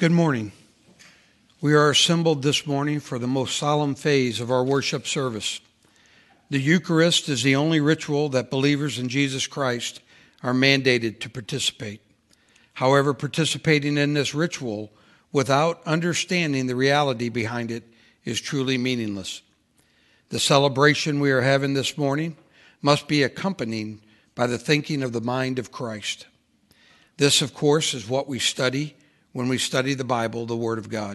Good morning. We are assembled this morning for the most solemn phase of our worship service. The Eucharist is the only ritual that believers in Jesus Christ are mandated to participate. However, participating in this ritual without understanding the reality behind it is truly meaningless. The celebration we are having this morning must be accompanied by the thinking of the mind of Christ. This, of course, is what we study when we study the Bible, the Word of God.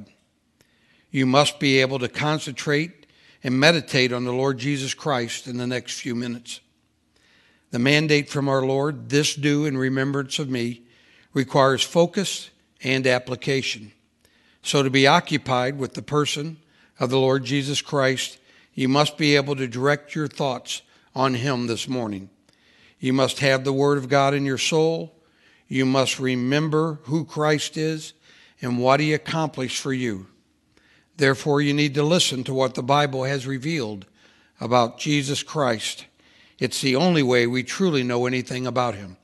You must be able to concentrate and meditate on the Lord Jesus Christ in the next few minutes. The mandate from our Lord, "This do in remembrance of me," requires focus and application. So to be occupied with the person of the Lord Jesus Christ, you must be able to direct your thoughts on Him this morning. You must have the Word of God in your soul. You must remember who Christ is and what He accomplished for you. Therefore, you need to listen to what the Bible has revealed about Jesus Christ. It's the only way we truly know anything about Him.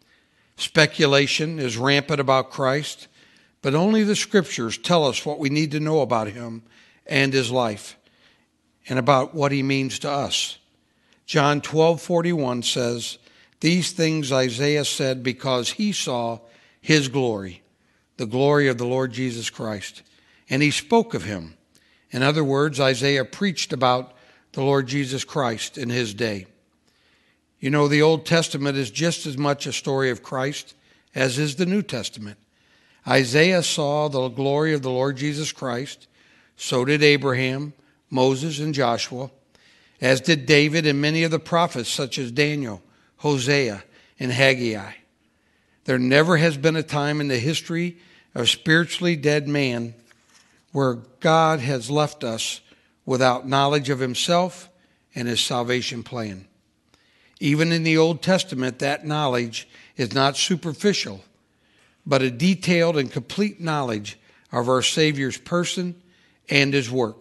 Speculation is rampant about Christ, but only the Scriptures tell us what we need to know about Him and His life, and about what He means to us. John 12:41 says, "These things Isaiah said because he saw His glory, the glory of the Lord Jesus Christ, and he spoke of Him." In other words, Isaiah preached about the Lord Jesus Christ in his day. You know, the Old Testament is just as much a story of Christ as is the New Testament. Isaiah saw the glory of the Lord Jesus Christ. So did Abraham, Moses, and Joshua, as did David and many of the prophets such as Daniel, Hosea, and Haggai. There never has been a time in the history of spiritually dead man where God has left us without knowledge of Himself and His salvation plan. Even in the Old Testament, that knowledge is not superficial, but a detailed and complete knowledge of our Savior's person and His work.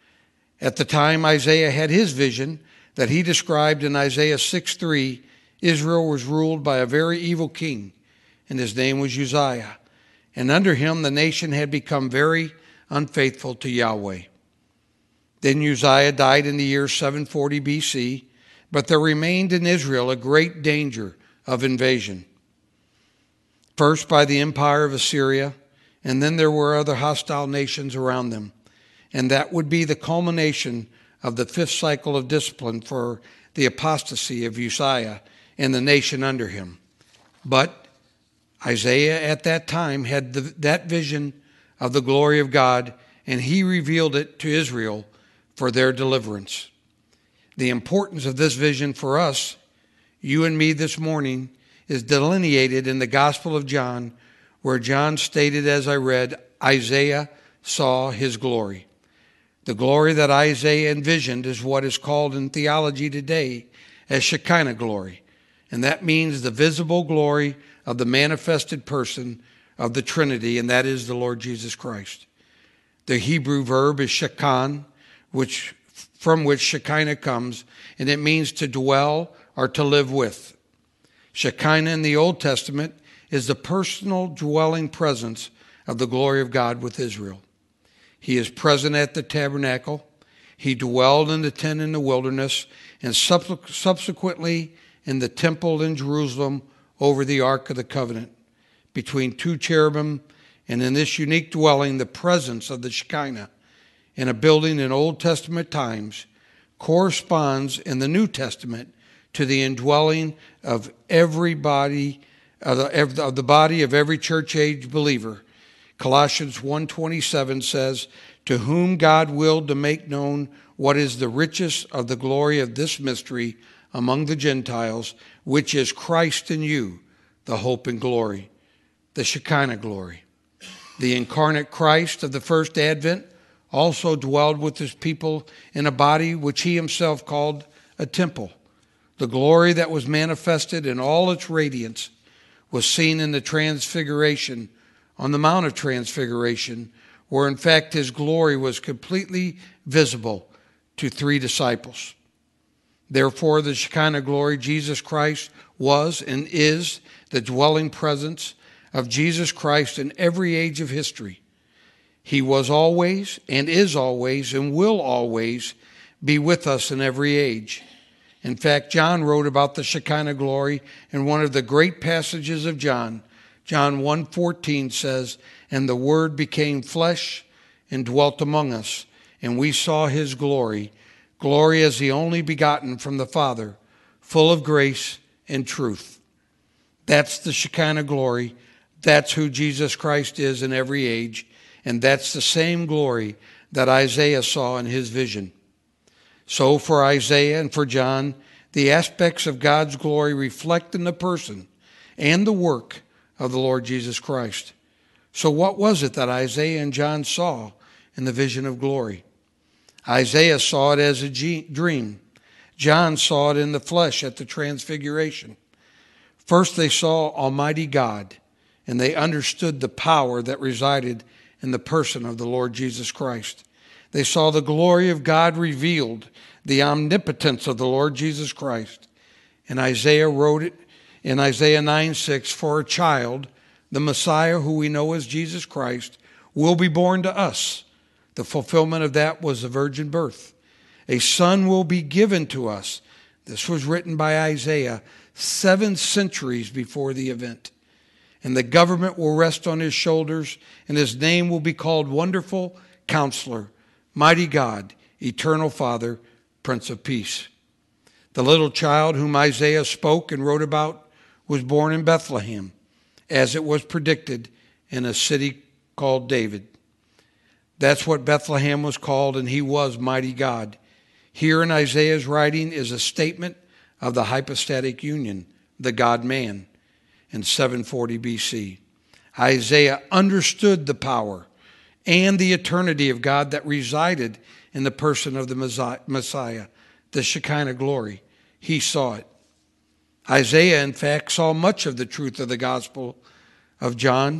At the time Isaiah had his vision that he described in Isaiah 6:3, Israel was ruled by a very evil king, and his name was Uzziah. And under him the nation had become very unfaithful to Yahweh. Then Uzziah died in the year 740 BC, but there remained in Israel a great danger of invasion. First by the empire of Assyria, and then there were other hostile nations around them. And that would be the culmination of the fifth cycle of discipline for the apostasy of Uzziah and the nation under him. But Isaiah at that time had that vision of the glory of God, and he revealed it to Israel for their deliverance. The importance of this vision for us, you and me this morning, is delineated in the Gospel of John, where John stated, as I read, Isaiah saw his glory. The glory that Isaiah envisioned is what is called in theology today as Shekinah glory, and that means the visible glory of the manifested person of the Trinity, and that is the Lord Jesus Christ. The Hebrew verb is shekan, from which Shekinah comes, and it means to dwell or to live with. Shekinah in the Old Testament is the personal dwelling presence of the glory of God with Israel. He is present at the tabernacle. He dwelled in the tent in the wilderness, and subsequently in the temple in Jerusalem over the Ark of the Covenant, between two cherubim, and in this unique dwelling, the presence of the Shekinah in a building in Old Testament times corresponds in the New Testament to the indwelling of everybody, of the body of every church-age believer. Colossians 1:27 says, "To whom God willed to make known what is the riches of the glory of this mystery among the Gentiles, which is Christ in you, the hope and glory," the Shekinah glory. The incarnate Christ of the first advent also dwelled with His people in a body which He Himself called a temple. The glory that was manifested in all its radiance was seen in the Transfiguration, on the Mount of Transfiguration, where in fact His glory was completely visible to 3 disciples. Therefore, the Shekinah glory, Jesus Christ was and is the dwelling presence of Jesus Christ in every age of history. He was always and is always and will always be with us in every age. In fact, John wrote about the Shekinah glory in one of the great passages of John. John 1:14 says, "And the Word became flesh and dwelt among us, and we saw his glory, glory as the only begotten from the Father, full of grace and truth." That's the Shekinah glory. That's who Jesus Christ is in every age. And that's the same glory that Isaiah saw in his vision. So for Isaiah and for John, the aspects of God's glory reflect in the person and the work of the Lord Jesus Christ. So what was it that Isaiah and John saw in the vision of glory? Isaiah saw it as a dream. John saw it in the flesh at the transfiguration. First they saw Almighty God, and they understood the power that resided in the person of the Lord Jesus Christ. They saw the glory of God revealed, the omnipotence of the Lord Jesus Christ. And Isaiah wrote it in Isaiah 9:6, "For a child, the Messiah, who we know as Jesus Christ, will be born to us." The fulfillment of that was the virgin birth. "A son will be given to us." This was written by Isaiah 7 centuries before the event. "And the government will rest on his shoulders, and his name will be called Wonderful Counselor, Mighty God, Eternal Father, Prince of Peace." The little child whom Isaiah spoke and wrote about was born in Bethlehem, as it was predicted, in a city called David. That's what Bethlehem was called, and he was Mighty God. Here in Isaiah's writing is a statement of the hypostatic union, the God-man, in 740 BC. Isaiah understood the power and the eternity of God that resided in the person of the Messiah, the Shekinah glory. He saw it. Isaiah, in fact, saw much of the truth of the gospel of John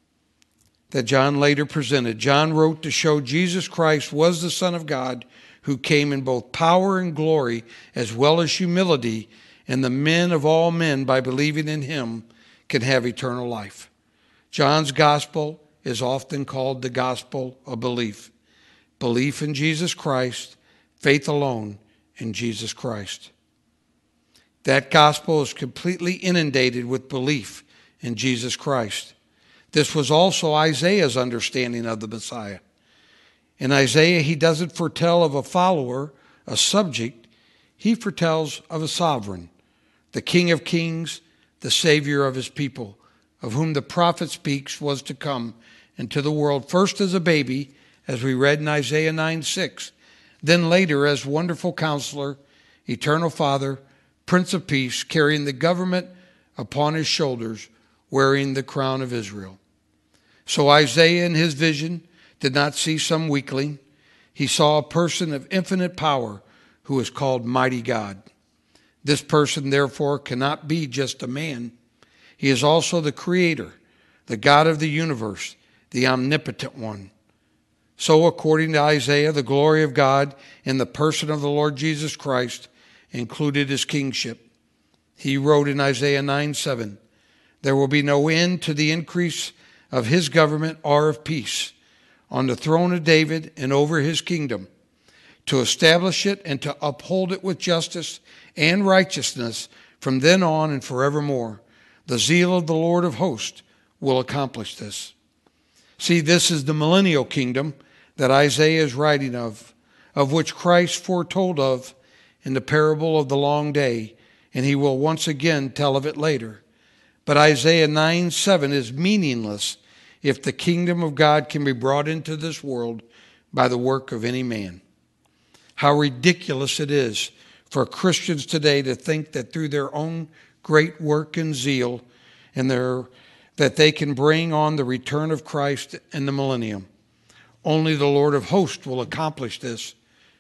that John later presented. John wrote to show Jesus Christ was the Son of God who came in both power and glory as well as humility, and the men of all men, by believing in him, can have eternal life. John's gospel is often called the gospel of belief. Belief in Jesus Christ, faith alone in Jesus Christ. That gospel is completely inundated with belief in Jesus Christ. This was also Isaiah's understanding of the Messiah. In Isaiah, he doesn't foretell of a follower, a subject. He foretells of a sovereign, the King of Kings, the Savior of his people, of whom the prophet speaks was to come into the world, first as a baby, as we read in Isaiah 9:6, then later as Wonderful Counselor, Eternal Father, Prince of Peace, carrying the government upon his shoulders, wearing the crown of Israel. So Isaiah in his vision did not see some weakling. He saw a person of infinite power who is called Mighty God. This person, therefore, cannot be just a man. He is also the Creator, the God of the universe, the omnipotent one. So, according to Isaiah, the glory of God in the person of the Lord Jesus Christ included his kingship. He wrote in Isaiah 9:7, "There will be no end to the increase of his government or of peace on the throne of David and over his kingdom, to establish it and to uphold it with justice and righteousness from then on and forevermore. The zeal of the Lord of hosts will accomplish this." See, this is the millennial kingdom that Isaiah is writing of which Christ foretold of in the parable of the long day, and he will once again tell of it later. But Isaiah 9:7 is meaningless if the kingdom of God can be brought into this world by the work of any man. How ridiculous it is for Christians today to think that through their own great work and zeal and that they can bring on the return of Christ and the millennium. Only the Lord of hosts will accomplish this.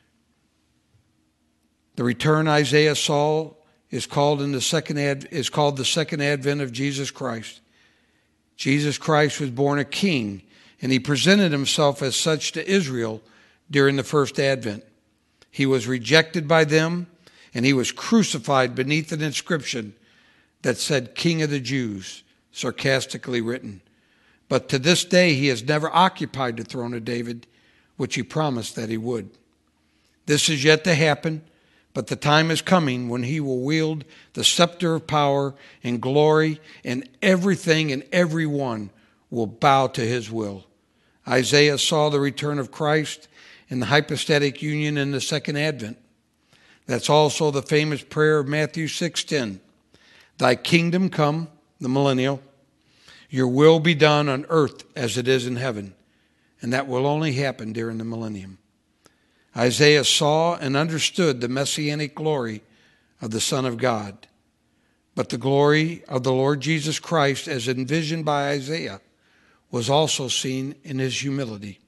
The return Isaiah saw is called the second advent of Jesus Christ. Jesus Christ was born a king, and he presented himself as such to Israel during the first advent. He was rejected by them, and he was crucified beneath an inscription that said, "King of the Jews," sarcastically written. But to this day he has never occupied the throne of David, which he promised that he would. This is yet to happen, but the time is coming when he will wield the scepter of power and glory, and everything and everyone will bow to his will. Isaiah saw the return of Christ in the hypostatic union in the second advent. That's also the famous prayer of Matthew 6:10. Thy kingdom come, the millennial, your will be done on earth as it is in heaven. And that will only happen during the millennium. Isaiah saw and understood the messianic glory of the Son of God. But the glory of the Lord Jesus Christ, as envisioned by Isaiah, was also seen in his humility.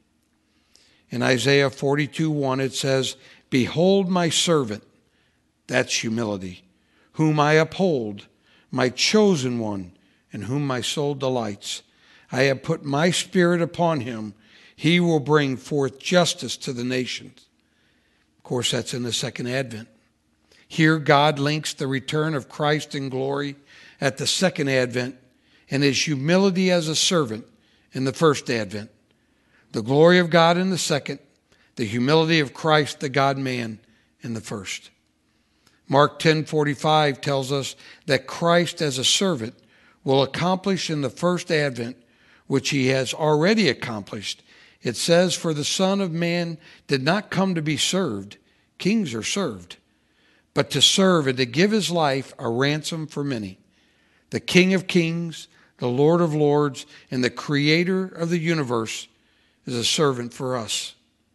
In Isaiah 42:1 it says, Behold my servant, that's humility, whom I uphold, my chosen one, in whom my soul delights. I have put my spirit upon him. He will bring forth justice to the nations. Of course, that's in the second advent. Here, God links the return of Christ in glory at the second advent and his humility as a servant in the first advent. The glory of God in the second, the humility of Christ, the God-man, in the first. Mark 10:45 tells us that Christ as a servant will accomplish in the first advent, which he has already accomplished. It says, For the Son of Man did not come to be served, kings are served, but to serve and to give his life a ransom for many. The King of kings, the Lord of lords, and the creator of the universe is a servant for us.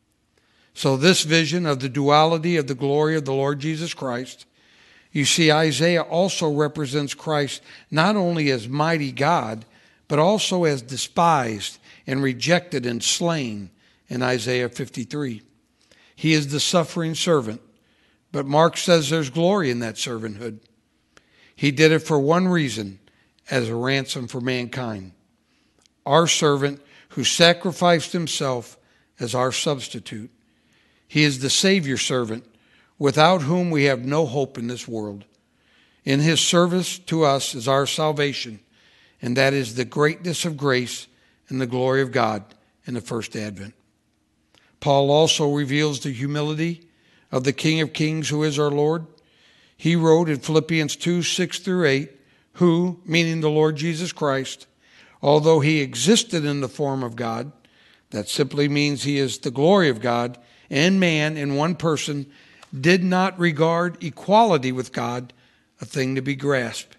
So this vision of the duality of the glory of the Lord Jesus Christ, you see, Isaiah also represents Christ not only as mighty God, but also as despised and rejected and slain in Isaiah 53. He is the suffering servant, but Mark says there's glory in that servanthood. He did it for one reason, as a ransom for mankind. Our servant who sacrificed himself as our substitute. He is the Savior servant, without whom we have no hope in this world. In his service to us is our salvation, and that is the greatness of grace and the glory of God in the first advent. Paul also reveals the humility of the King of Kings, who is our Lord. He wrote in Philippians 2:6-8, who, meaning the Lord Jesus Christ, although he existed in the form of God, that simply means he is the glory of God and man in one person, did not regard equality with God a thing to be grasped.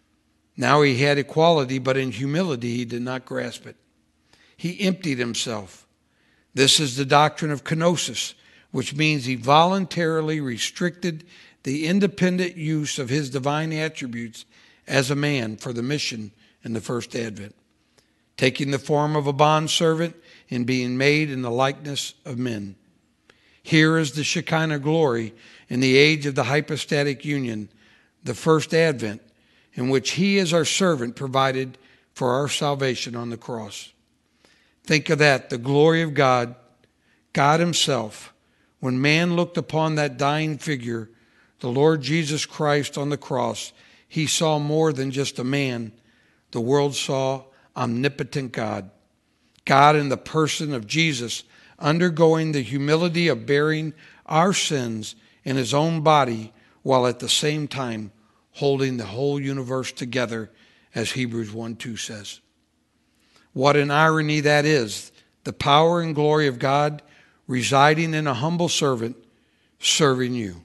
Now he had equality, but in humility he did not grasp it. He emptied himself. This is the doctrine of kenosis, which means he voluntarily restricted the independent use of his divine attributes as a man for the mission in the first advent, taking the form of a bondservant and being made in the likeness of men. Here is the Shekinah glory in the age of the hypostatic union, the first advent, in which he as our servant provided for our salvation on the cross. Think of that, the glory of God, God himself. When man looked upon that dying figure, the Lord Jesus Christ on the cross, he saw more than just a man. The world saw omnipotent God. God in the person of Jesus, undergoing the humility of bearing our sins in his own body, while at the same time holding the whole universe together, as Hebrews 1:2 says. What an irony that is, the power and glory of God residing in a humble servant serving you.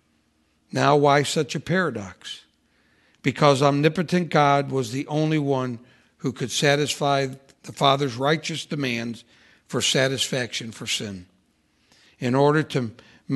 Now, why such a paradox? Because omnipotent God was the only one who could satisfy the Father's righteous demands for satisfaction for sin. In order to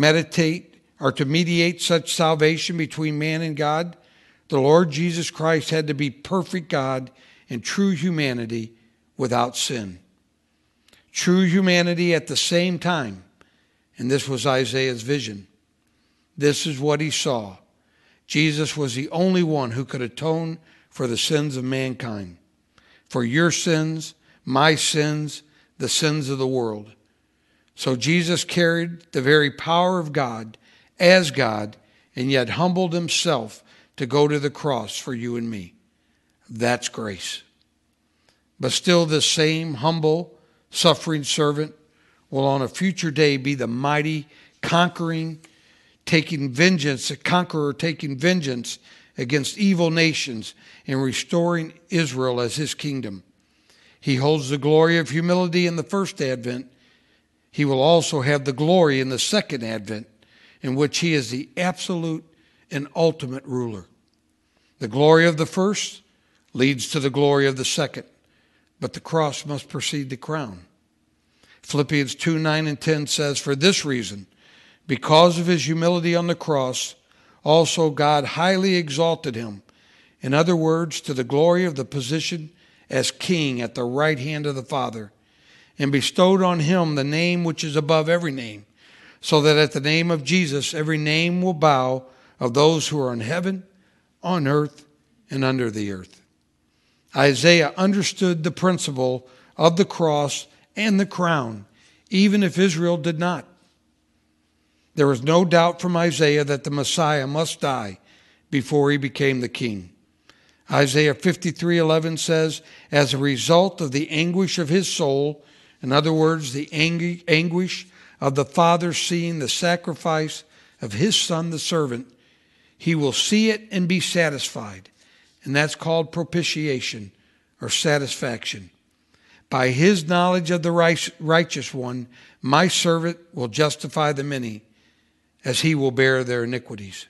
mediate such salvation between man and God, the Lord Jesus Christ had to be perfect God and true humanity without sin. True humanity at the same time, and this was Isaiah's vision. This is what he saw. Jesus was the only one who could atone for the sins of mankind, for your sins, my sins, the sins of the world. So Jesus carried the very power of God as God, and yet humbled himself to go to the cross for you and me. That's grace. But still this same humble, suffering servant will on a future day be the mighty, conqueror taking vengeance against evil nations and restoring Israel as his kingdom. He holds the glory of humility in the first advent. He will also have the glory in the second advent, in which he is the absolute and ultimate ruler. The glory of the first leads to the glory of the second, but the cross must precede the crown. Philippians 2:9 and 10 says, "For this reason, because of his humility on the cross, also God highly exalted him." In other words, to the glory of the position as king at the right hand of the Father, and bestowed on him the name which is above every name, so that at the name of Jesus every name will bow, of those who are in heaven, on earth, and under the earth. Isaiah understood the principle of the cross and the crown, even if Israel did not. There was no doubt from Isaiah that the Messiah must die before he became the king. Isaiah 53:11 says, "As a result of the anguish of his soul," in other words, the anguish of the Father seeing the sacrifice of his Son, the servant, he will see it and be satisfied. And that's called propitiation or satisfaction. By his knowledge of the righteous one, my servant will justify the many, as he will bear their iniquities.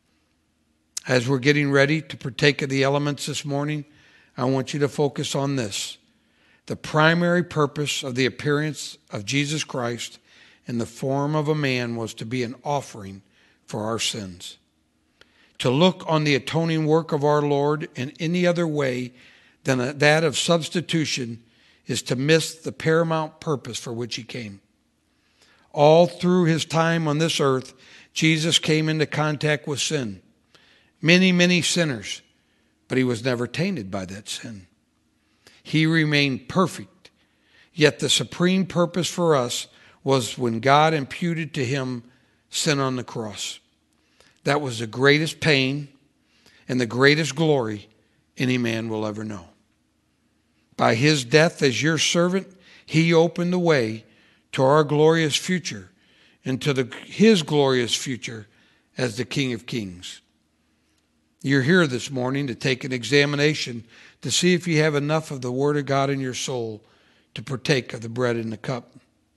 As we're getting ready to partake of the elements this morning, I want you to focus on this. The primary purpose of the appearance of Jesus Christ in the form of a man was to be an offering for our sins. To look on the atoning work of our Lord in any other way than that of substitution is to miss the paramount purpose for which he came. All through his time on this earth, Jesus came into contact with sin. Many, many sinners, but he was never tainted by that sin. He remained perfect, yet the supreme purpose for us was when God imputed to him sin on the cross. That was the greatest pain and the greatest glory any man will ever know. By his death as your servant, he opened the way to our glorious future and to his glorious future as the King of Kings. You're here this morning to take an examination to see if you have enough of the Word of God in your soul to partake of the bread and the cup,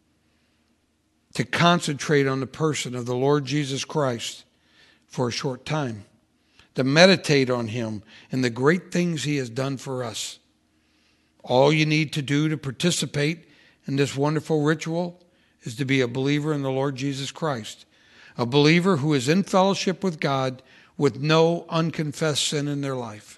to concentrate on the person of the Lord Jesus Christ for a short time, to meditate on him and the great things he has done for us. All you need to do to participate in this wonderful ritual is to be a believer in the Lord Jesus Christ, a believer who is in fellowship with God with no unconfessed sin in their life.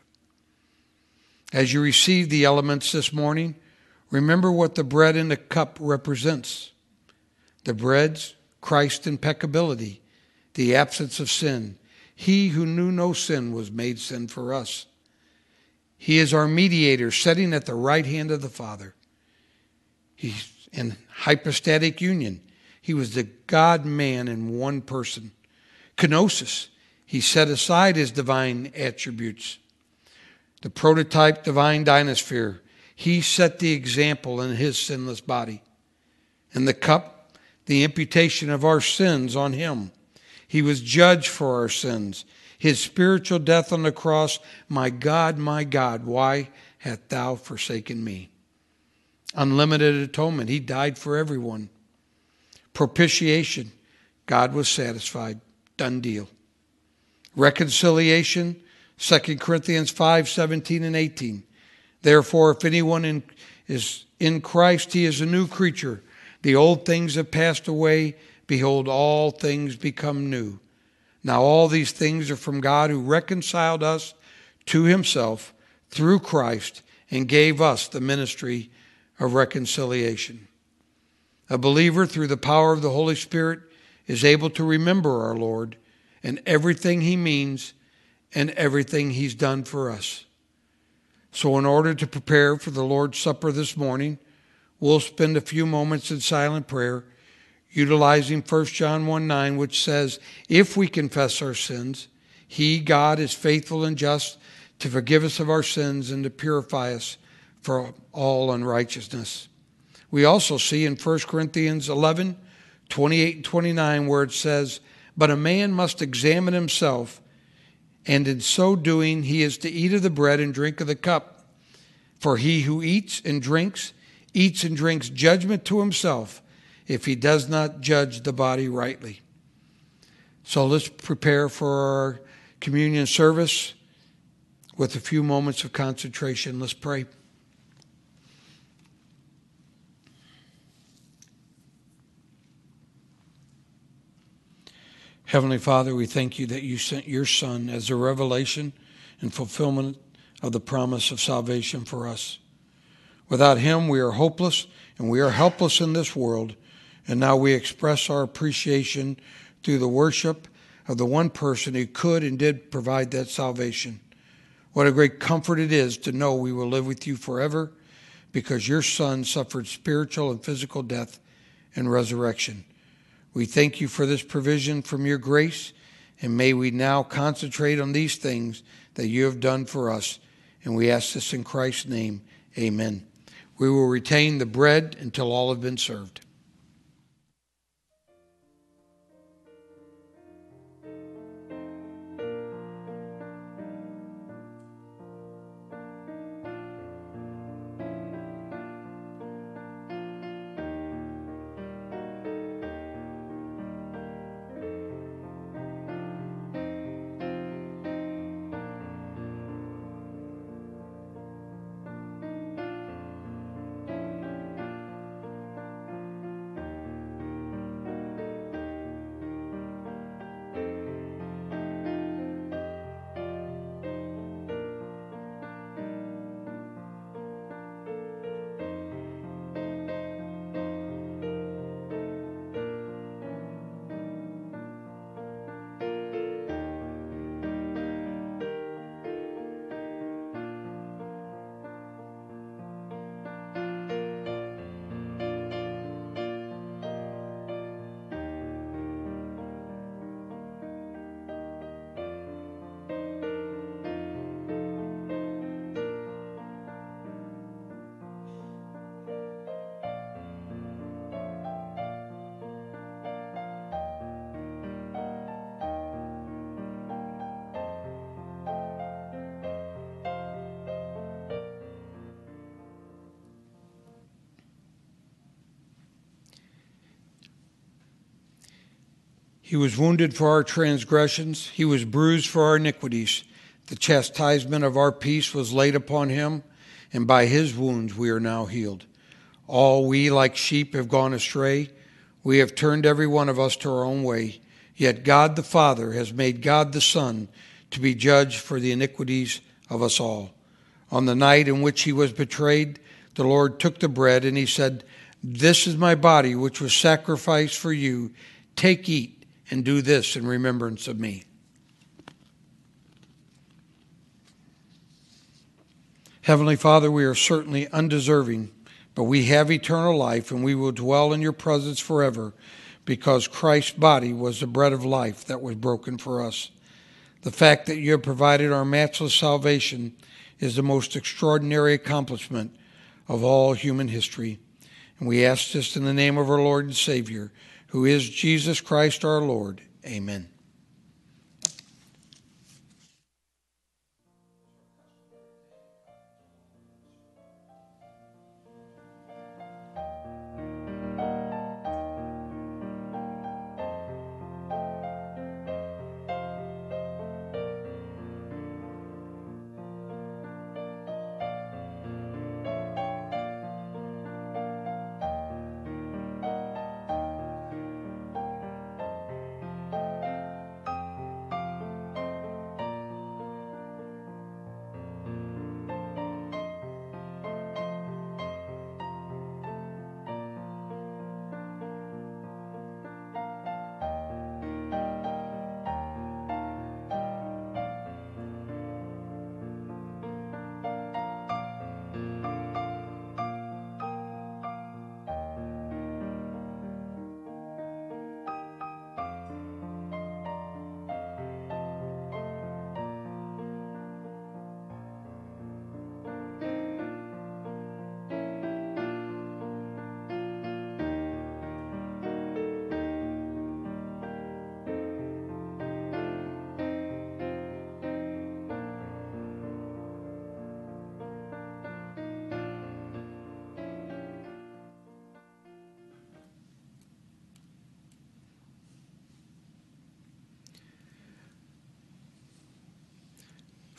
As you receive the elements this morning, remember what the bread and the cup represents. The bread's Christ's impeccability, the absence of sin. He who knew no sin was made sin for us. He is our mediator, sitting at the right hand of the Father. He's in hypostatic union. He was the God-man in one person. Kenosis, he set aside his divine attributes. The prototype divine dynasphere, he set the example in his sinless body. And the cup, the imputation of our sins on him. He was judged for our sins. His spiritual death on the cross, my God, why hast thou forsaken me? Unlimited atonement, he died for everyone. Propitiation, God was satisfied, done deal. Reconciliation, 2 Corinthians 5:17 and 18. Therefore, if anyone is in Christ, he is a new creature. The old things have passed away. Behold, all things become new. Now all these things are from God, who reconciled us to himself through Christ and gave us the ministry of reconciliation. A believer, through the power of the Holy Spirit, is able to remember our Lord and everything he means and everything he's done for us. So in order to prepare for the Lord's Supper this morning, we'll spend a few moments in silent prayer, utilizing 1 John 1:9, which says, if we confess our sins, he, God, is faithful and just to forgive us of our sins and to purify us for all unrighteousness. We also see in 1 Corinthians 11, 28 and 29, where it says, "But a man must examine himself, and in so doing he is to eat of the bread and drink of the cup. For he who eats and drinks judgment to himself, if he does not judge the body rightly." So let's prepare for our communion service with a few moments of concentration. Let's pray. Heavenly Father, we thank you that you sent your Son as a revelation and fulfillment of the promise of salvation for us. Without him, we are hopeless and we are helpless in this world, and now we express our appreciation through the worship of the one person who could and did provide that salvation. What a great comfort it is to know we will live with you forever because your Son suffered spiritual and physical death and resurrection. We thank you for this provision from your grace, and may we now concentrate on these things that you have done for us. And we ask this in Christ's name, amen. We will retain the bread until all have been served. He was wounded for our transgressions. He was bruised for our iniquities. The chastisement of our peace was laid upon him, and by his wounds we are now healed. All we like sheep have gone astray. We have turned every one of us to our own way. Yet God the Father has made God the Son to be judge for the iniquities of us all. On the night in which he was betrayed, the Lord took the bread, and he said, "This is my body, which was sacrificed for you. Take, eat, and do this in remembrance of me." Heavenly Father, we are certainly undeserving, but we have eternal life, and we will dwell in your presence forever because Christ's body was the bread of life that was broken for us. The fact that you have provided our matchless salvation is the most extraordinary accomplishment of all human history. And we ask this in the name of our Lord and Savior, who is Jesus Christ our Lord. Amen.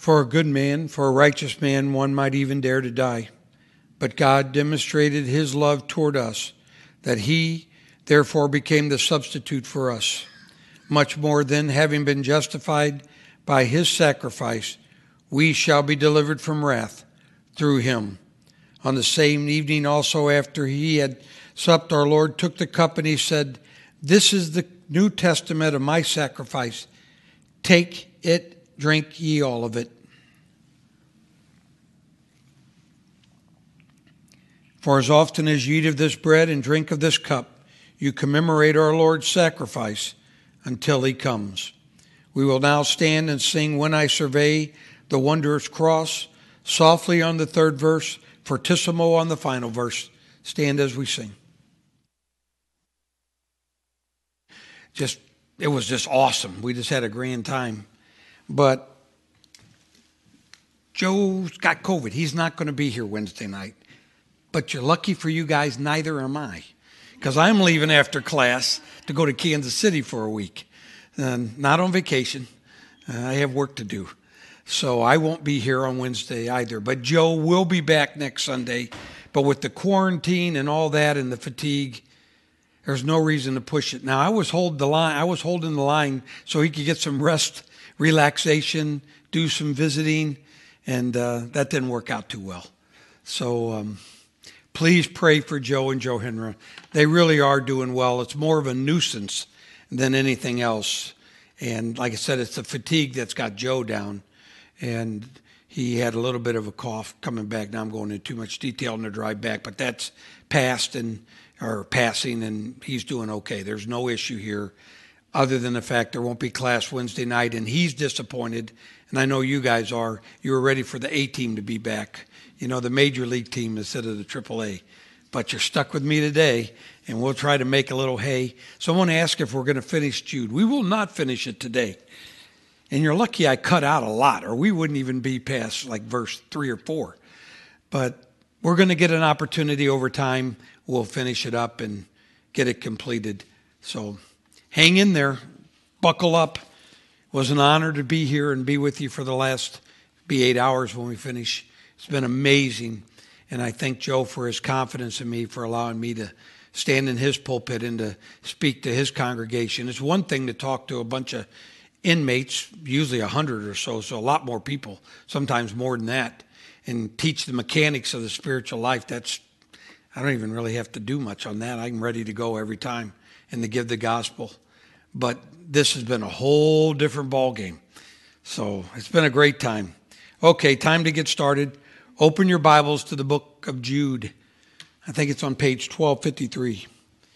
For a good man, for a righteous man, one might even dare to die. But God demonstrated his love toward us, that he therefore became the substitute for us. Much more then, having been justified by his sacrifice, we shall be delivered from wrath through him. On the same evening also, after he had supped, our Lord took the cup and he said, "This is the New Testament of my sacrifice. Take it, drink ye all of it. For as often as ye eat of this bread and drink of this cup, you commemorate our Lord's sacrifice until he comes." We will now stand and sing "When I Survey the Wondrous Cross," softly on the third verse, fortissimo on the final verse. Stand as we sing. It was just awesome. We just had a grand time. But Joe's got COVID. He's not going to be here Wednesday night. But you're lucky for you guys, neither am I. Because I'm leaving after class to go to Kansas City for a week. Not on vacation. I have work to do. So I won't be here on Wednesday either. But Joe will be back next Sunday. But with the quarantine and all that and the fatigue, there's no reason to push it. Now, I was holding the line so he could get some rest, relaxation, do some visiting, and that didn't work out too well. So please pray for Joe and Joe Henry. They really are doing well. It's more of a nuisance than anything else. And like I said, it's the fatigue that's got Joe down. And he had a little bit of a cough coming back. Now I'm going into too much detail on the drive back, but that's passing, and he's doing okay. There's no issue here other than the fact there won't be class Wednesday night, and he's disappointed, and I know you guys are. You were ready for the A-team to be back, the major league team instead of the AAA. But you're stuck with me today, and we'll try to make a little hay. Someone asked if we're going to finish Jude. We will not finish it today. And you're lucky I cut out a lot, or we wouldn't even be past like verse 3 or 4. But we're going to get an opportunity over time. We'll finish it up and get it completed. So hang in there. Buckle up. It was an honor to be here and be with you for the last 8 hours when we finish. It's been amazing. And I thank Joe for his confidence in me, for allowing me to stand in his pulpit and to speak to his congregation. It's one thing to talk to a bunch of inmates, usually 100 or so a lot more people, sometimes more than that, and teach the mechanics of the spiritual life. I don't even really have to do much on that. I'm ready to go every time and to give the gospel. But this has been a whole different ballgame. So it's been a great time. Okay, time to get started. Open your Bibles to the book of Jude. I think it's on page 1253.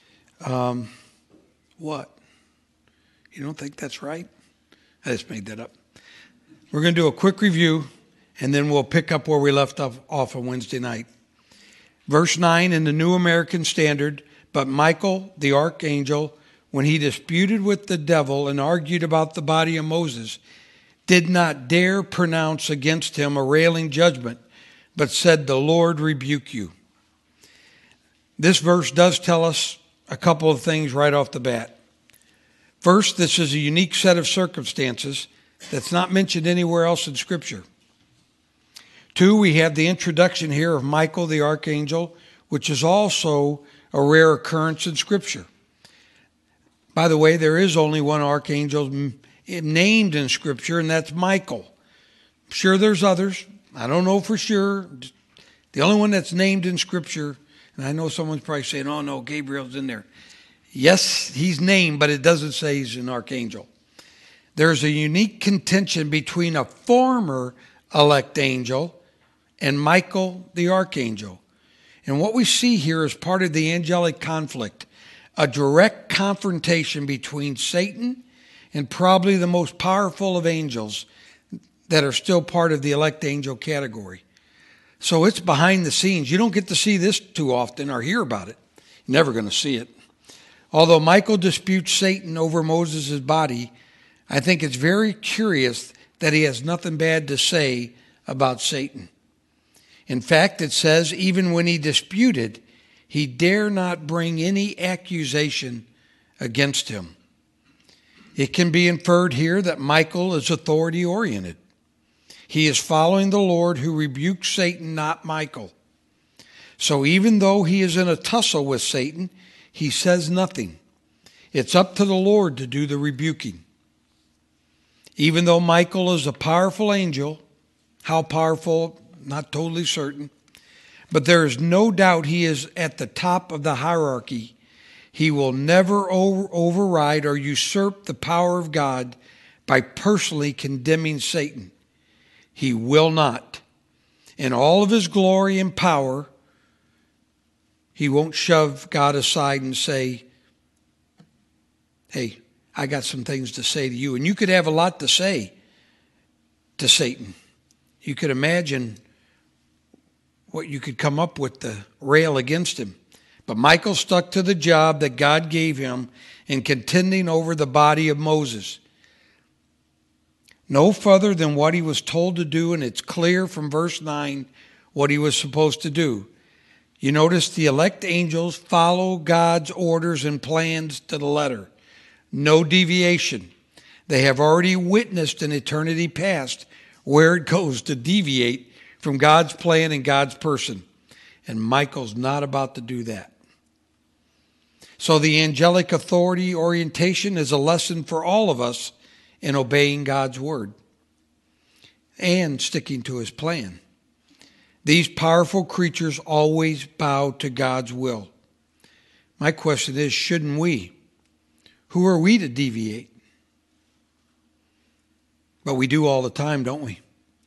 What? You don't think that's right? I just made that up. We're going to do a quick review, and then we'll pick up where we left off on Wednesday night. Verse 9 in the New American Standard, "But Michael, the archangel, when he disputed with the devil and argued about the body of Moses, did not dare pronounce against him a railing judgment, but said, 'The Lord rebuke you.'" This verse does tell us a couple of things right off the bat. First, this is a unique set of circumstances that's not mentioned anywhere else in Scripture. 2, we have the introduction here of Michael the archangel, which is also a rare occurrence in Scripture. By the way, there is only one archangel named in Scripture, and that's Michael. I'm sure there's others. I don't know for sure. The only one that's named in Scripture, and I know someone's probably saying, "Oh no, Gabriel's in there." Yes, he's named, but it doesn't say he's an archangel. There's a unique contention between a former elect angel and Michael the archangel. And what we see here is part of the angelic conflict, a direct confrontation between Satan and probably the most powerful of angels that are still part of the elect angel category. So it's behind the scenes. You don't get to see this too often or hear about it. You're never going to see it. Although Michael disputes Satan over Moses' body, I think it's very curious that he has nothing bad to say about Satan. In fact, it says, even when he disputed, he dare not bring any accusation against him. It can be inferred here that Michael is authority-oriented. He is following the Lord who rebukes Satan, not Michael. So even though he is in a tussle with Satan, he says nothing. It's up to the Lord to do the rebuking. Even though Michael is a powerful angel, how powerful, not totally certain, but there is no doubt he is at the top of the hierarchy. He will never override or usurp the power of God by personally condemning Satan. He will not. In all of his glory and power, he won't shove God aside and say, hey, I got some things to say to you. And you could have a lot to say to Satan. You could imagine what you could come up with to rail against him. But Michael stuck to the job that God gave him in contending over the body of Moses. No further than what he was told to do, and it's clear from verse 9 what he was supposed to do. You notice the elect angels follow God's orders and plans to the letter. No deviation. They have already witnessed in eternity past where it goes to deviate from God's plan and God's person. And Michael's not about to do that. So the angelic authority orientation is a lesson for all of us in obeying God's word and sticking to his plan. These powerful creatures always bow to God's will. My question is, shouldn't we? Who are we to deviate? But we do all the time, don't we?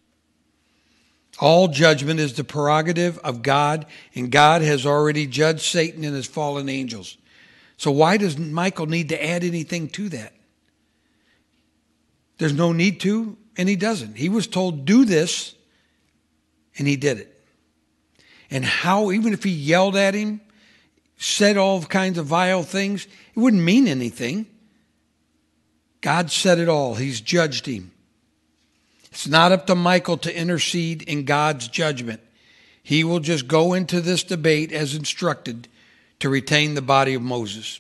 All judgment is the prerogative of God, and God has already judged Satan and his fallen angels. So why does Michael need to add anything to that? There's no need to, and he doesn't. He was told, do this, and he did it. And how, even if he yelled at him, said all kinds of vile things, it wouldn't mean anything. God said it all. He's judged him. It's not up to Michael to intercede in God's judgment. He will just go into this debate as instructed to retain the body of Moses.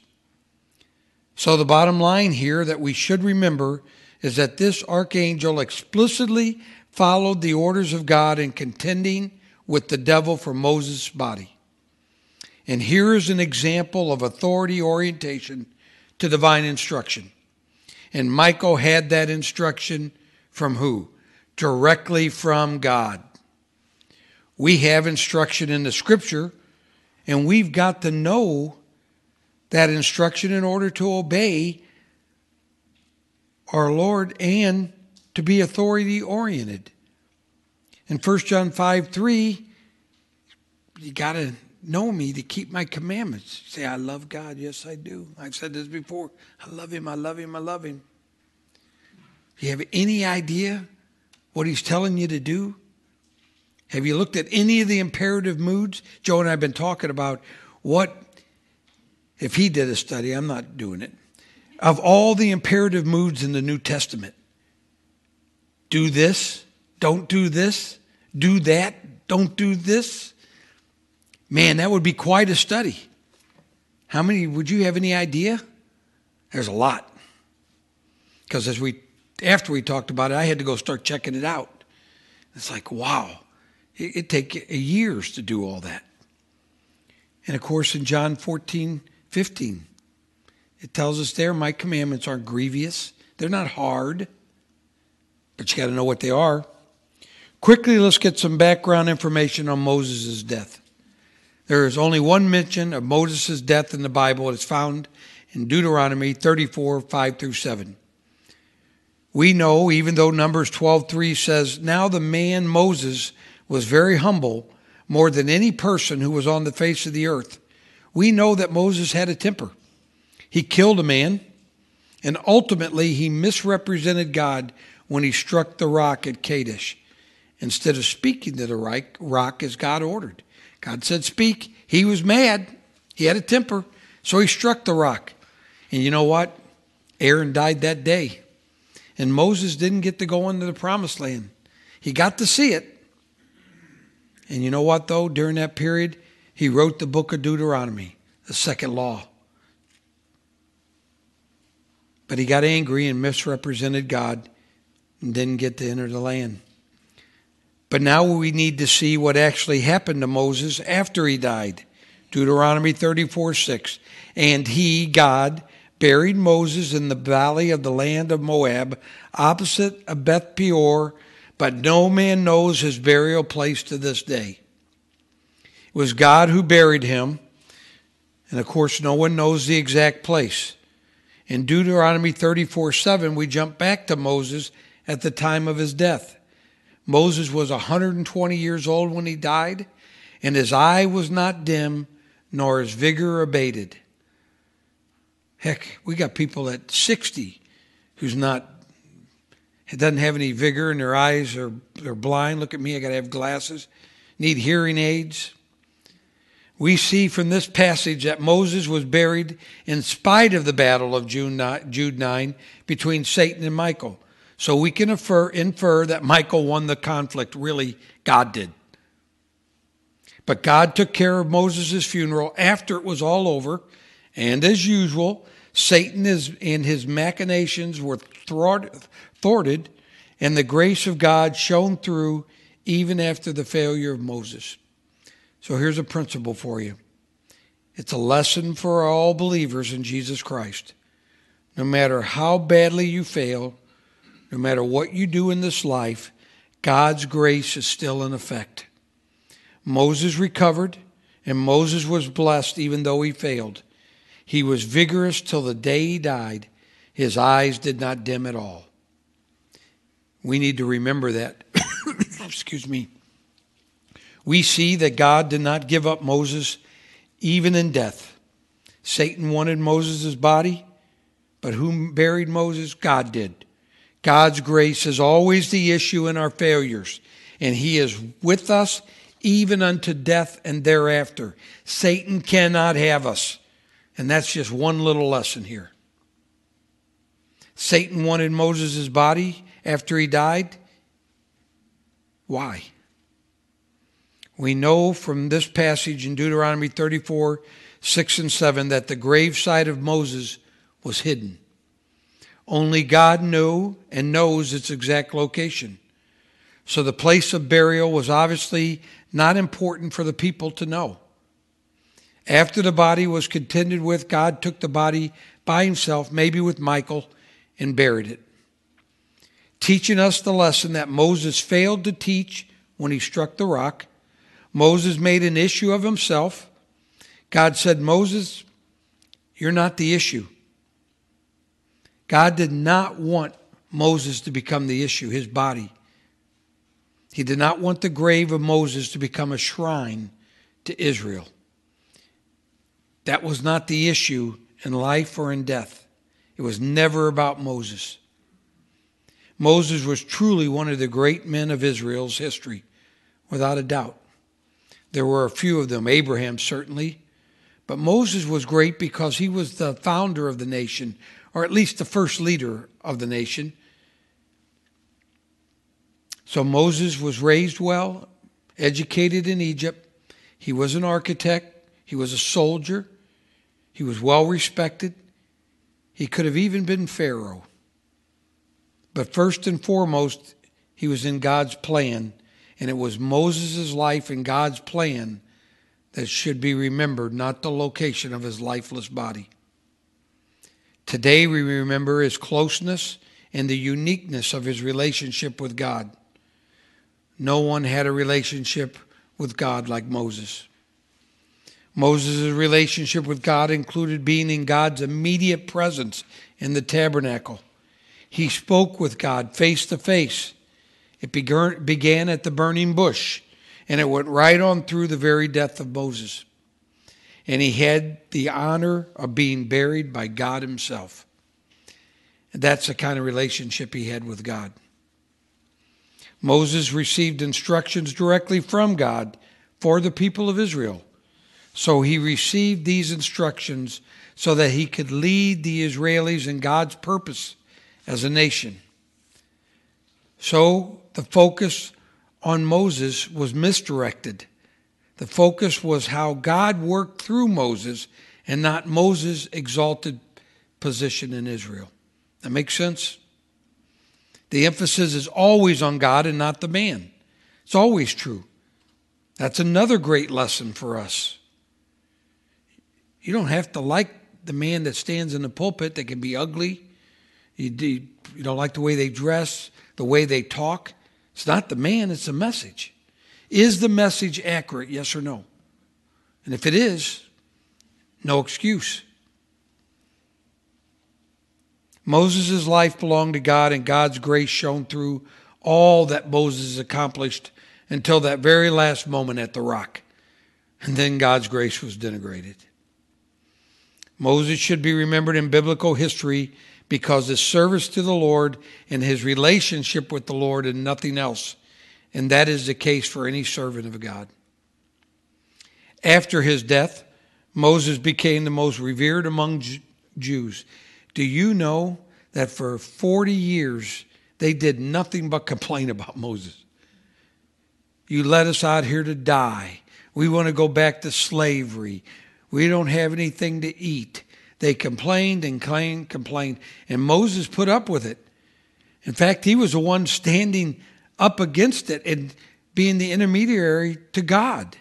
So the bottom line here that we should remember is that this archangel explicitly followed the orders of God in contending with the devil for Moses' body. And here is an example of authority orientation to divine instruction. And Michael had that instruction from who? Directly from God. We have instruction in the scripture, and we've got to know that instruction in order to obey our Lord and to be authority oriented. In 1 John 5:3, you got to know me to keep my commandments. Say, I love God. Yes, I do. I've said this before. I love him. I love him. I love him. Do you have any idea what he's telling you to do? Have you looked at any of the imperative moods? Joe and I have been talking about what, if he did a study, I'm not doing it, of all the imperative moods in the New Testament. Do this, don't do this, do that, don't do this. Man, that would be quite a study. How many, would you have any idea? There's a lot. Because after we talked about it, I had to go start checking it out. It's like, wow, it'd take years to do all that. And of course, in John 14:15, it tells us there, my commandments aren't grievous. They're not hard, but you got to know what they are. Quickly, let's get some background information on Moses' death. There is only one mention of Moses' death in the Bible. It's found in Deuteronomy 34:5-7. We know, even though Numbers 12:3 says, now the man Moses was very humble, more than any person who was on the face of the earth. We know that Moses had a temper. He killed a man, and ultimately he misrepresented God when he struck the rock at Kadesh, instead of speaking to the rock as God ordered. God said, speak. He was mad. He had a temper, so he struck the rock. And you know what? Aaron died that day. And Moses didn't get to go into the promised land. He got to see it. And you know what, though? During that period, he wrote the book of Deuteronomy, the second law. But he got angry and misrepresented God and didn't get to enter the land. But now we need to see what actually happened to Moses after he died. Deuteronomy 34:6. And he, God, buried Moses in the valley of the land of Moab, opposite of Beth Peor, but no man knows his burial place to this day. It was God who buried him, and of course no one knows the exact place. In Deuteronomy 34:7, we jump back to Moses at the time of his death. Moses was 120 years old when he died, and his eye was not dim, nor his vigor abated. Heck, we got people at 60 doesn't have any vigor, and their eyes they're blind. Look at me, I got to have glasses. Need hearing aids. We see from this passage that Moses was buried in spite of the battle of Jude 9 between Satan and Michael. So we can infer that Michael won the conflict. Really, God did. But God took care of Moses' funeral after it was all over. And as usual, Satan and his machinations were thwarted, and the grace of God shone through even after the failure of Moses. So here's a principle for you. It's a lesson for all believers in Jesus Christ. No matter how badly you fail, no matter what you do in this life, God's grace is still in effect. Moses recovered, and Moses was blessed even though he failed. He was vigorous till the day he died. His eyes did not dim at all. We need to remember that. Excuse me. We see that God did not give up Moses even in death. Satan wanted Moses' body, but who buried Moses? God did. God's grace is always the issue in our failures, and he is with us even unto death and thereafter. Satan cannot have us, and that's just one little lesson here. Satan wanted Moses' body after he died. Why? We know from this passage in Deuteronomy 34:6 and 7, that the gravesite of Moses was hidden. Only God knew and knows its exact location. So the place of burial was obviously not important for the people to know. After the body was contended with, God took the body by himself, maybe with Michael, and buried it, teaching us the lesson that Moses failed to teach when he struck the rock. Moses made an issue of himself. God said, Moses, you're not the issue. God did not want Moses to become the issue, his body. He did not want the grave of Moses to become a shrine to Israel. That was not the issue in life or in death. It was never about Moses. Moses was truly one of the great men of Israel's history, without a doubt. There were a few of them, Abraham certainly, but Moses was great because he was the founder of the nation, or at least the first leader of the nation. So Moses was raised well, educated in Egypt. He was an architect. He was a soldier. He was well respected. He could have even been Pharaoh. But first and foremost, he was in God's plan, and it was Moses' life and God's plan that should be remembered, not the location of his lifeless body. Today we remember his closeness and the uniqueness of his relationship with God. No one had a relationship with God like Moses. Moses' relationship with God included being in God's immediate presence in the tabernacle. He spoke with God face to face. It began at the burning bush, and it went right on through the very death of Moses. And he had the honor of being buried by God himself. And that's the kind of relationship he had with God. Moses received instructions directly from God for the people of Israel. So he received these instructions so that he could lead the Israelis in God's purpose as a nation. So the focus on Moses was misdirected. The focus was how God worked through Moses and not Moses' exalted position in Israel. That makes sense? The emphasis is always on God and not the man. It's always true. That's another great lesson for us. You don't have to like the man that stands in the pulpit that can be ugly. You don't like the way they dress, the way they talk. It's not the man, it's the message. Is the message accurate, yes or no? And if it is, no excuse. Moses' life belonged to God, and God's grace shone through all that Moses accomplished until that very last moment at the rock. And then God's grace was denigrated. Moses should be remembered in biblical history because his service to the Lord and his relationship with the Lord and nothing else. And that is the case for any servant of God. After his death, Moses became the most revered among Jews. Do you know that for 40 years they did nothing but complain about Moses? You led us out here to die. We want to go back to slavery. We don't have anything to eat. They complained and complained. And Moses put up with it. In fact, he was the one standing up against it and being the intermediary to God.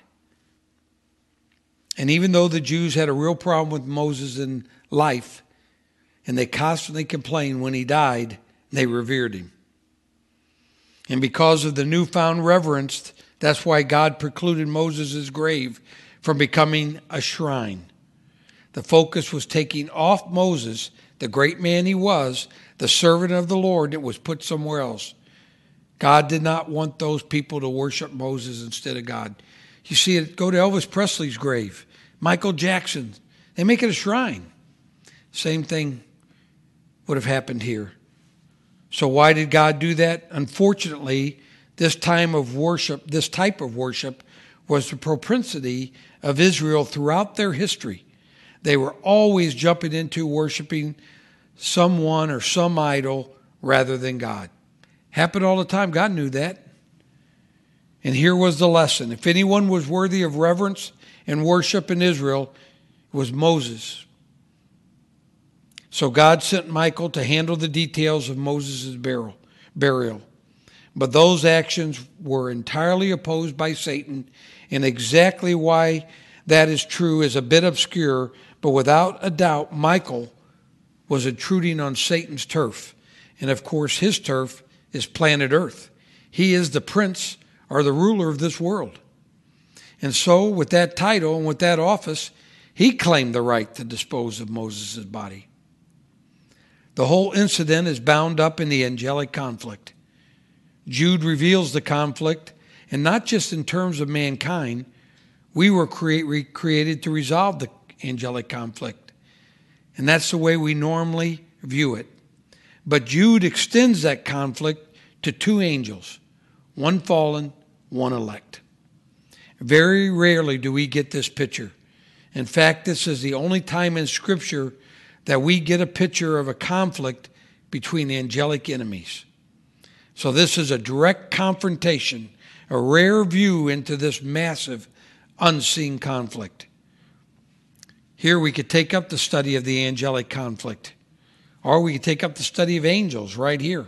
And even though the Jews had a real problem with Moses in life, and they constantly complained when he died, they revered him. And because of the newfound reverence, that's why God precluded Moses' grave from becoming a shrine. The focus was taking off Moses, the great man he was, the servant of the Lord, that was put somewhere else. God did not want those people to worship Moses instead of God. You see it, go to Elvis Presley's grave, Michael Jackson. They make it a shrine. Same thing would have happened here. So why did God do that? Unfortunately, this type of worship was the propensity of Israel throughout their history. They were always jumping into worshiping someone or some idol rather than God. Happened all the time. God knew that. And here was the lesson. If anyone was worthy of reverence and worship in Israel, it was Moses. So God sent Michael to handle the details of Moses' burial. But those actions were entirely opposed by Satan, and exactly why that is true is a bit obscure, but without a doubt, Michael was intruding on Satan's turf. And of course, his turf is planet Earth. He is the prince or the ruler of this world. And so, with that title and with that office, he claimed the right to dispose of Moses' body. The whole incident is bound up in the angelic conflict. Jude reveals the conflict, and not just in terms of mankind. We were created to resolve the angelic conflict. And that's the way we normally view it. But Jude extends that conflict to two angels, one fallen, one elect. Very rarely do we get this picture. In fact, this is the only time in Scripture that we get a picture of a conflict between angelic enemies. So this is a direct confrontation, a rare view into this massive, unseen conflict. Here we could take up the study of the angelic conflict, or we could take up the study of angels right here.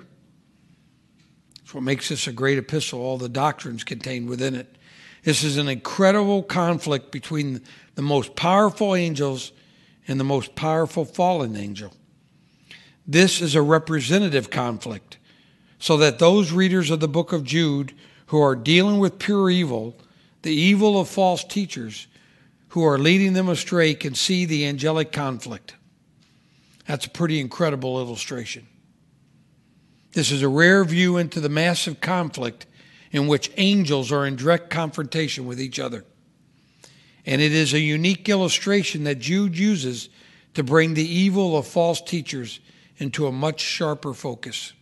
That's what makes this a great epistle, all the doctrines contained within it. This is an incredible conflict between the most powerful angels and the most powerful fallen angel. This is a representative conflict, so that those readers of the book of Jude who are dealing with pure evil, the evil of false teachers who are leading them astray, can see the angelic conflict. That's a pretty incredible illustration. This is a rare view into the massive conflict in which angels are in direct confrontation with each other. And it is a unique illustration that Jude uses to bring the evil of false teachers into a much sharper focus.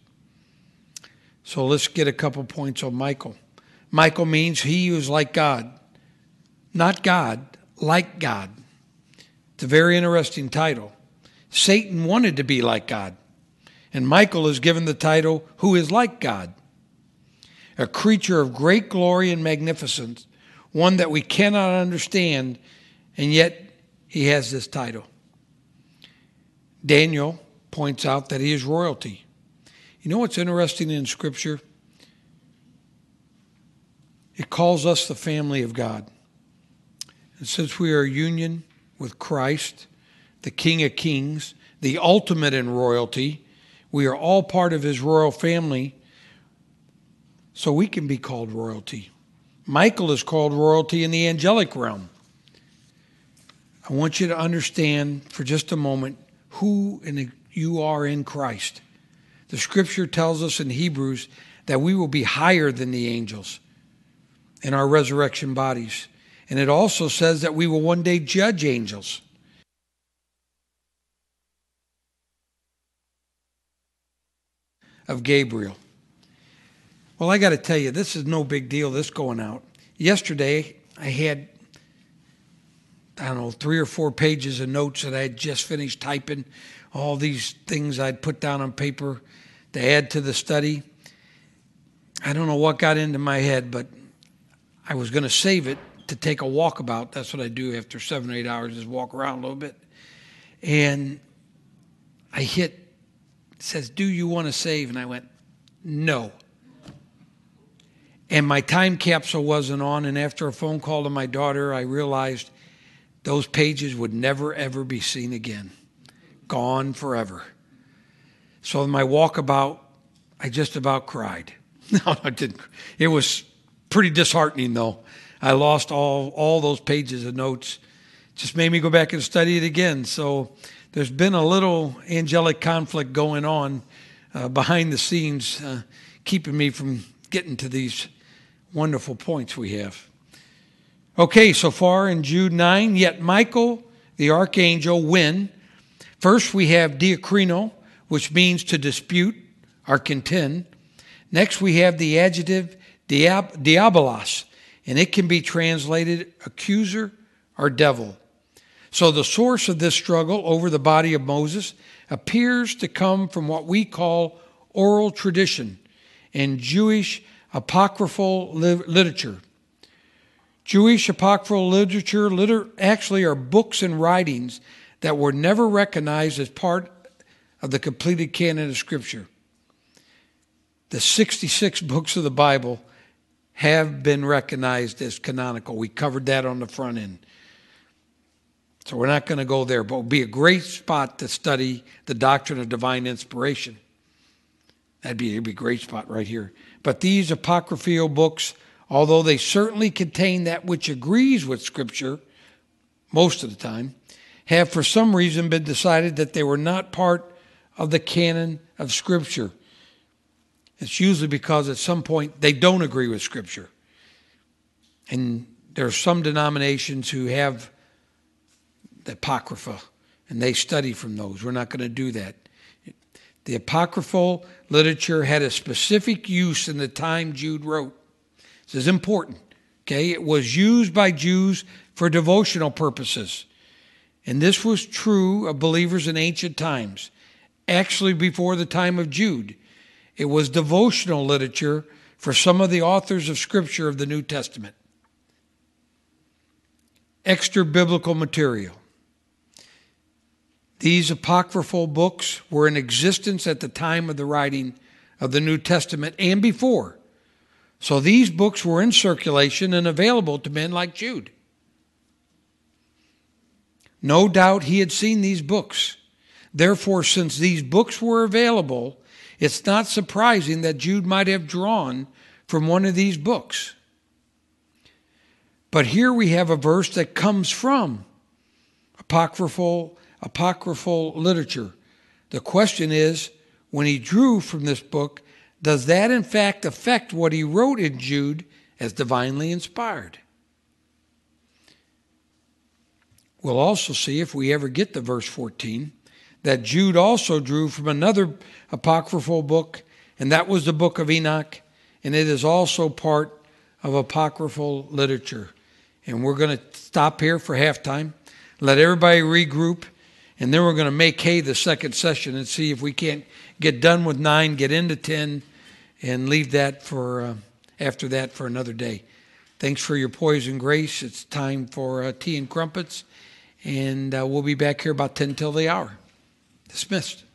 So let's get a couple points on Michael. Michael means he who is like God. Not God, like God. It's a very interesting title. Satan wanted to be like God. And Michael is given the title, who is like God. A creature of great glory and magnificence, one that we cannot understand, and yet he has this title. Daniel points out that he is royalty. You know what's interesting in Scripture? It calls us the family of God. And since we are union with Christ, the King of Kings, the ultimate in royalty, we are all part of his royal family, so we can be called royalty. Michael is called royalty in the angelic realm. I want you to understand for just a moment who you are in Christ. The scripture tells us in Hebrews that we will be higher than the angels in our resurrection bodies. And it also says that we will one day judge angels. Of Gabriel. Well, I got to tell you, this is no big deal, this going out. Yesterday, I had, 3 or 4 pages of notes that I had just finished typing, all these things I'd put down on paper to add to the study. I don't know what got into my head, but I was going to save it to take a walkabout. That's what I do after 7 or 8 hours, is walk around a little bit. And I hit, it says, do you want to save? And I went, no. And my time capsule wasn't on, and after a phone call to my daughter, I realized those pages would never, ever be seen again. Gone forever. So in my walkabout, I just about cried. No, I didn't. It was pretty disheartening, though. I lost all those pages of notes. Just made me go back and study it again. So there's been a little angelic conflict going on behind the scenes, keeping me from getting to these wonderful points we have. Okay, so far in Jude 9, yet Michael, the archangel, when? First we have diakrino, which means to dispute or contend. Next we have the adjective diabolos, and it can be translated accuser or devil. So the source of this struggle over the body of Moses appears to come from what we call oral tradition and Jewish apocryphal literature. Jewish apocryphal literature actually are books and writings that were never recognized as part of the completed canon of Scripture. The 66 books of the Bible have been recognized as canonical. We covered that on the front end. So we're not going to go there, but it would be a great spot to study the doctrine of divine inspiration. It'd be a great spot right here. But these apocryphal books, although they certainly contain that which agrees with Scripture most of the time, have for some reason been decided that they were not part of the canon of Scripture. It's usually because at some point they don't agree with Scripture. And there are some denominations who have the Apocrypha, and they study from those. We're not going to do that. The apocryphal literature had a specific use in the time Jude wrote. This is important. Okay, it was used by Jews for devotional purposes. And this was true of believers in ancient times. Actually, before the time of Jude, it was devotional literature for some of the authors of Scripture of the New Testament. Extra biblical material. These apocryphal books were in existence at the time of the writing of the New Testament and before. So these books were in circulation and available to men like Jude. No doubt he had seen these books. Therefore, since these books were available, it's not surprising that Jude might have drawn from one of these books. But here we have a verse that comes from apocryphal literature. The question is, when he drew from this book, does that in fact affect what he wrote in Jude as divinely inspired? We'll also see, if we ever get to verse 14, that Jude also drew from another apocryphal book, and that was the book of Enoch, and it is also part of apocryphal literature. And we're going to stop here for halftime, let everybody regroup, and then we're going to make hay the second session and see if we can't get done with 9, get into 10, and leave that for after that for another day. Thanks for your poise and grace. It's time for tea and crumpets, and we'll be back here about 10 till the hour. Dismissed.